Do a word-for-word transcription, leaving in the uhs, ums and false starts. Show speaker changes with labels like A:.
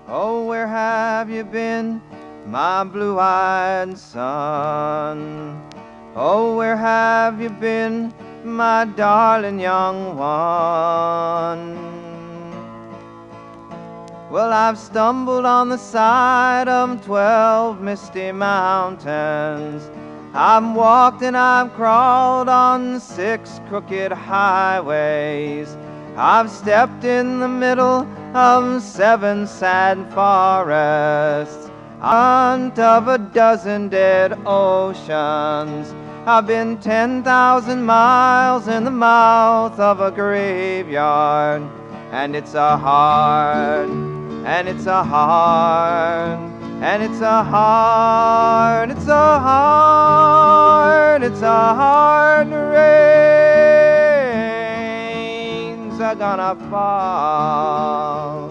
A: Oh, where have you been, my blue-eyed son? Oh, where have you been, my darling young one? Well, I've stumbled on the side of twelve misty mountains. I've walked and I've crawled on six crooked highways. I've stepped in the middle of seven sad forests, on of a dozen dead oceans. I've been ten thousand miles in the mouth of a graveyard, and it's a hard, and it's a hard, and it's a hard, it's a hard, it's a hard rain's are gonna fall.